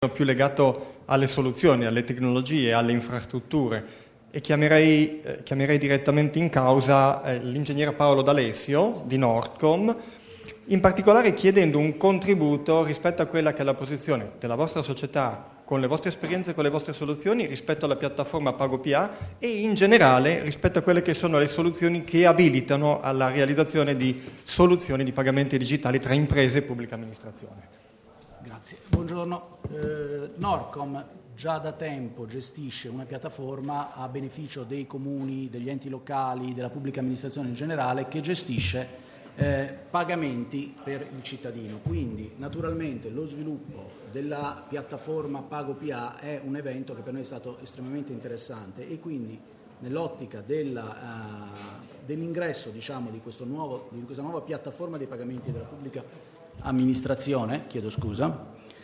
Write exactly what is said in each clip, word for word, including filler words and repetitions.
più legato alle soluzioni, alle tecnologie, alle infrastrutture, e chiamerei, eh, chiamerei direttamente in causa eh, l'ingegnere Paolo D'Alessio di Nordcom, in particolare chiedendo un contributo rispetto a quella che è la posizione della vostra società con le vostre esperienze, con le vostre soluzioni rispetto alla piattaforma PagoPA e in generale rispetto a quelle che sono le soluzioni che abilitano alla realizzazione di soluzioni di pagamenti digitali tra imprese e pubblica amministrazione. Grazie. Buongiorno. Eh, Nordcom già da tempo gestisce una piattaforma a beneficio dei comuni, degli enti locali, della pubblica amministrazione in generale, che gestisce eh, pagamenti per il cittadino. Quindi naturalmente lo sviluppo della piattaforma PagoPA è un evento che per noi è stato estremamente interessante e quindi nell'ottica della, uh, dell'ingresso diciamo, di, questo nuovo, di questa nuova piattaforma dei pagamenti della pubblica amministrazione, chiedo scusa,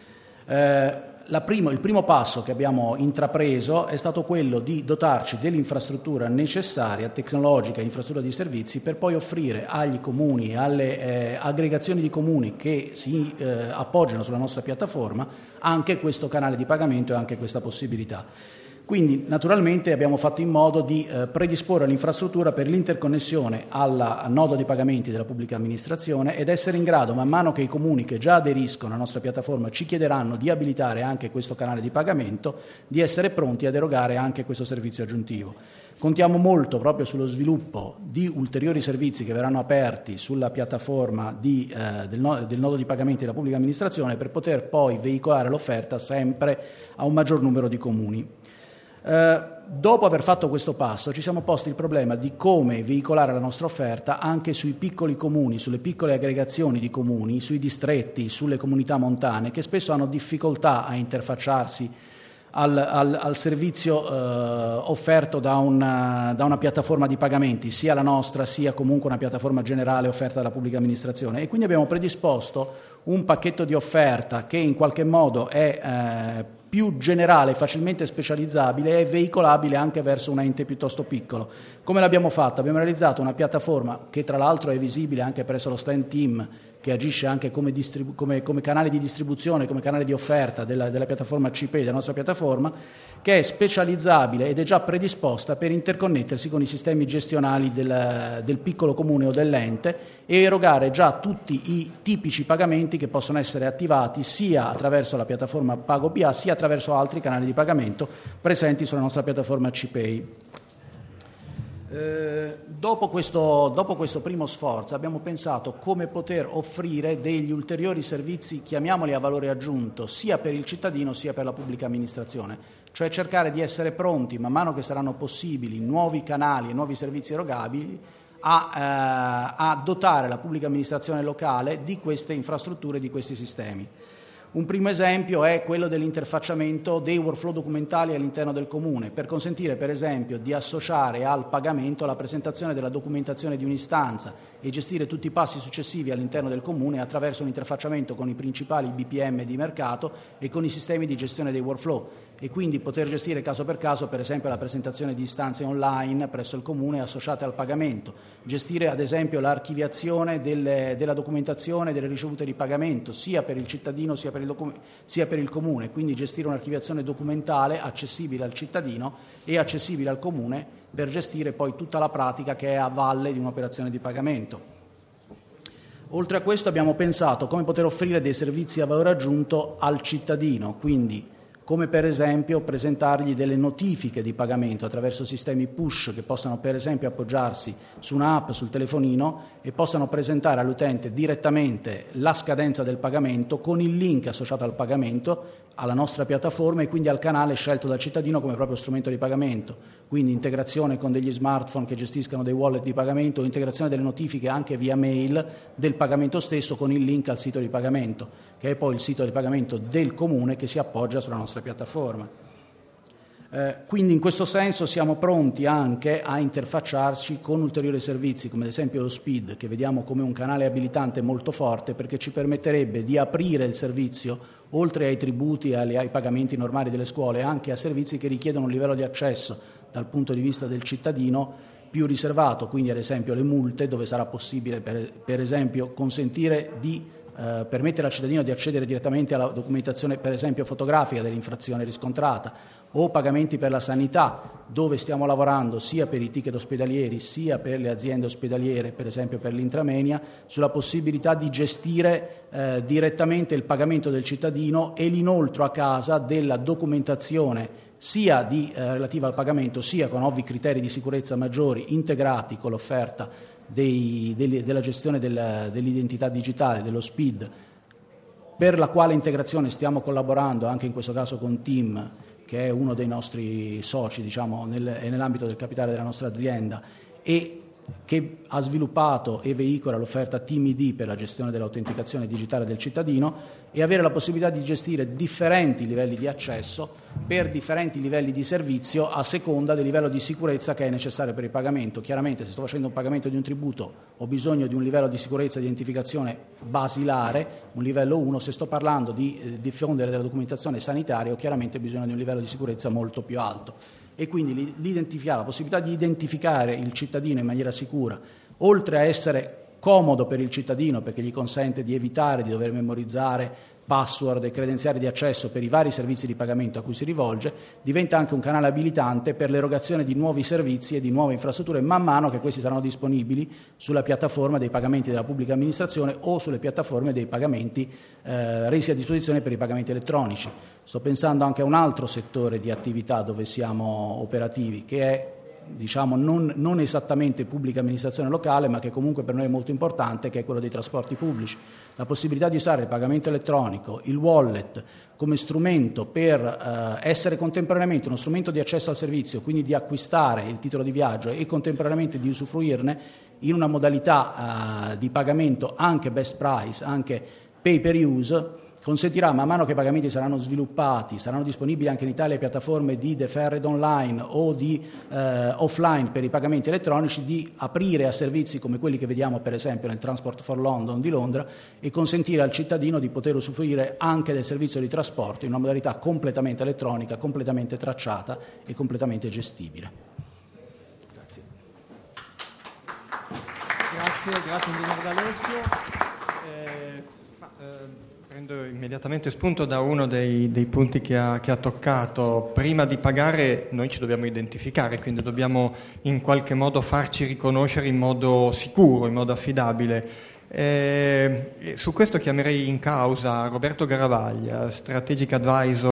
eh, la primo, il primo passo che abbiamo intrapreso è stato quello di dotarci dell'infrastruttura necessaria, tecnologica, infrastruttura di servizi, per poi offrire agli comuni e alle eh, aggregazioni di comuni che si eh, appoggiano sulla nostra piattaforma anche questo canale di pagamento e anche questa possibilità. Quindi naturalmente abbiamo fatto in modo di eh, predisporre l'infrastruttura per l'interconnessione al nodo di pagamenti della pubblica amministrazione ed essere in grado, man mano che i comuni che già aderiscono alla nostra piattaforma ci chiederanno di abilitare anche questo canale di pagamento, di essere pronti ad erogare anche questo servizio aggiuntivo. Contiamo molto proprio sullo sviluppo di ulteriori servizi che verranno aperti sulla piattaforma di, eh, del, no, del nodo di pagamenti della pubblica amministrazione per poter poi veicolare l'offerta sempre a un maggior numero di comuni. Uh, dopo aver fatto questo passo ci siamo posti il problema di come veicolare la nostra offerta anche sui piccoli comuni, sulle piccole aggregazioni di comuni, sui distretti, sulle comunità montane che spesso hanno difficoltà a interfacciarsi al, al, al servizio uh, offerto da una, da una piattaforma di pagamenti, sia la nostra sia comunque una piattaforma generale offerta dalla pubblica amministrazione, e quindi abbiamo predisposto un pacchetto di offerta che in qualche modo è eh, più generale, facilmente specializzabile e veicolabile anche verso un ente piuttosto piccolo. Come l'abbiamo fatto? Abbiamo realizzato una piattaforma che tra l'altro è visibile anche presso lo stand team, che agisce anche come, distribu- come, come canale di distribuzione, come canale di offerta della, della piattaforma C P I, della nostra piattaforma, che è specializzabile ed è già predisposta per interconnettersi con i sistemi gestionali del, del piccolo comune o dell'ente e erogare già tutti i tipici pagamenti che possono essere attivati sia attraverso la piattaforma PagoPA sia attraverso altri canali di pagamento presenti sulla nostra piattaforma C P I. Eh, dopo, questo, dopo questo primo sforzo abbiamo pensato come poter offrire degli ulteriori servizi, chiamiamoli a valore aggiunto, sia per il cittadino sia per la pubblica amministrazione, cioè cercare di essere pronti, man mano che saranno possibili nuovi canali e nuovi servizi erogabili, a, eh, a dotare la pubblica amministrazione locale di queste infrastrutture, di questi sistemi. Un primo esempio è quello dell'interfacciamento dei workflow documentali all'interno del comune, per consentire per esempio di associare al pagamento la presentazione della documentazione di un'istanza e gestire tutti i passi successivi all'interno del comune attraverso un interfacciamento con i principali B P M di mercato e con i sistemi di gestione dei workflow, e quindi poter gestire caso per caso per esempio la presentazione di istanze online presso il comune associate al pagamento, gestire ad esempio l'archiviazione delle, della documentazione delle ricevute di pagamento sia per il cittadino sia per il, docu- sia per il comune, quindi gestire un'archiviazione documentale accessibile al cittadino e accessibile al comune per gestire poi tutta la pratica che è a valle di un'operazione di pagamento. Oltre a questo abbiamo pensato come poter offrire dei servizi a valore aggiunto al cittadino, quindi come per esempio presentargli delle notifiche di pagamento attraverso sistemi push che possano per esempio appoggiarsi su un'app sul telefonino e possano presentare all'utente direttamente la scadenza del pagamento con il link associato al pagamento, alla nostra piattaforma e quindi al canale scelto dal cittadino come proprio strumento di pagamento, quindi integrazione con degli smartphone che gestiscano dei wallet di pagamento, integrazione delle notifiche anche via mail del pagamento stesso con il link al sito di pagamento, che è poi il sito di pagamento del comune che si appoggia sulla nostra piattaforma. Eh, quindi in questo senso siamo pronti anche a interfacciarci con ulteriori servizi come ad esempio lo SPID, che vediamo come un canale abilitante molto forte perché ci permetterebbe di aprire il servizio oltre ai tributi e ai pagamenti normali delle scuole anche a servizi che richiedono un livello di accesso dal punto di vista del cittadino più riservato, quindi ad esempio le multe, dove sarà possibile per, per esempio consentire di eh, permettere al cittadino di accedere direttamente alla documentazione, per esempio fotografica, dell'infrazione riscontrata, o pagamenti per la sanità, dove stiamo lavorando sia per i ticket ospedalieri sia per le aziende ospedaliere, per esempio per l'Intramoenia, sulla possibilità di gestire eh, direttamente il pagamento del cittadino e l'inoltro a casa della documentazione sia di, eh, relativa al pagamento, sia con ovvi criteri di sicurezza maggiori integrati con l'offerta dei, dei, della gestione del, dell'identità digitale, dello S P I D, per la quale integrazione stiamo collaborando anche in questo caso con Team, che è uno dei nostri soci, diciamo, nel, è nell'ambito del capitale della nostra azienda, e che ha sviluppato e veicola l'offerta Team I D per la gestione dell'autenticazione digitale del cittadino, e avere la possibilità di gestire differenti livelli di accesso per differenti livelli di servizio a seconda del livello di sicurezza che è necessario per il pagamento. Chiaramente, se sto facendo un pagamento di un tributo ho bisogno di un livello di sicurezza e di identificazione basilare, un livello uno. Se sto parlando di eh, diffondere della documentazione sanitaria, ho chiaramente bisogno di un livello di sicurezza molto più alto. E quindi l'identificare, la possibilità di identificare il cittadino in maniera sicura, oltre a essere comodo per il cittadino perché gli consente di evitare di dover memorizzare password e credenziali di accesso per i vari servizi di pagamento a cui si rivolge, diventa anche un canale abilitante per l'erogazione di nuovi servizi e di nuove infrastrutture man mano che questi saranno disponibili sulla piattaforma dei pagamenti della pubblica amministrazione o sulle piattaforme dei pagamenti eh, resi a disposizione per i pagamenti elettronici. Sto pensando anche a un altro settore di attività dove siamo operativi, che è, diciamo, non, non esattamente pubblica amministrazione locale, ma che comunque per noi è molto importante, che è quello dei trasporti pubblici. La possibilità di usare il pagamento elettronico, il wallet, come strumento per eh, essere contemporaneamente uno strumento di accesso al servizio, quindi di acquistare il titolo di viaggio e contemporaneamente di usufruirne in una modalità eh, di pagamento anche best price, anche pay per use, consentirà, man mano che i pagamenti saranno sviluppati, saranno disponibili anche in Italia piattaforme di deferred online o di eh, offline per i pagamenti elettronici, di aprire a servizi come quelli che vediamo per esempio nel Transport for London di Londra e consentire al cittadino di poter usufruire anche del servizio di trasporto in una modalità completamente elettronica, completamente tracciata e completamente gestibile. Grazie. Grazie, grazie ingegnere D'Alessio. Eh, ma, eh... Prendo immediatamente spunto da uno dei, dei punti che ha, che ha toccato. Prima di pagare noi ci dobbiamo identificare, quindi dobbiamo in qualche modo farci riconoscere in modo sicuro, in modo affidabile. Eh, su questo chiamerei in causa Roberto Garavaglia, Strategic Advisor